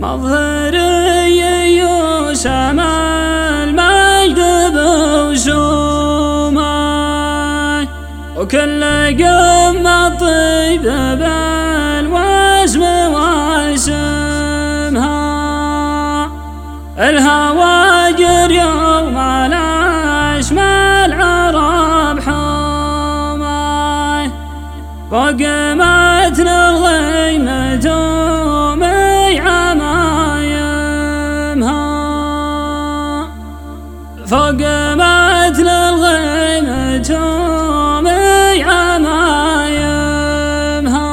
مظهري يسمى المجد بوسومه، وكل قمة طيب بالوزم واسمها. الهواجر يوم الاسم العرب حومه، فوق متن الغيم تومي عمايمها، فوق متن الغيم تومي عمايمها.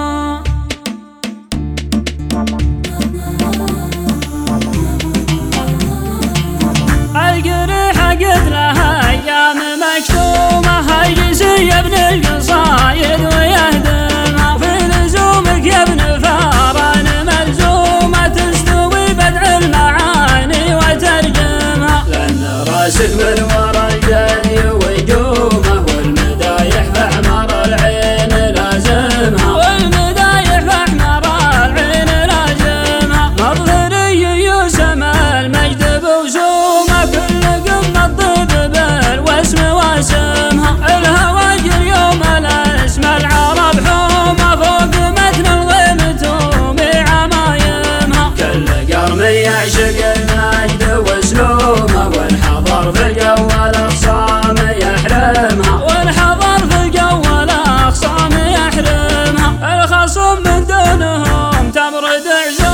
القريح قد لها ايام مكتومه، هيجسي ابن القصايد ويهدمها، في لزومك يا ابن فاران ملزومه، تستوي بدع المعاني وترجمها، لان راسك من ورا الجاني وجومه، والمدايح باحمر العين لازمها، والمدايح باحمر العين لازمها. مظهري يسمى المجد بوسومه، كل قمة طيب بالوسم واسمها. الهواجر يوم الاسم العرب حومه، فوق متن الغيم تومي عمايمها، كل قرم يعشق المجد واسلومه، والحضر في الجو الاخصام يحرمها، والحضر في الجو الاخصام يحرمها. الخصم من دونهم تبرد عزومه،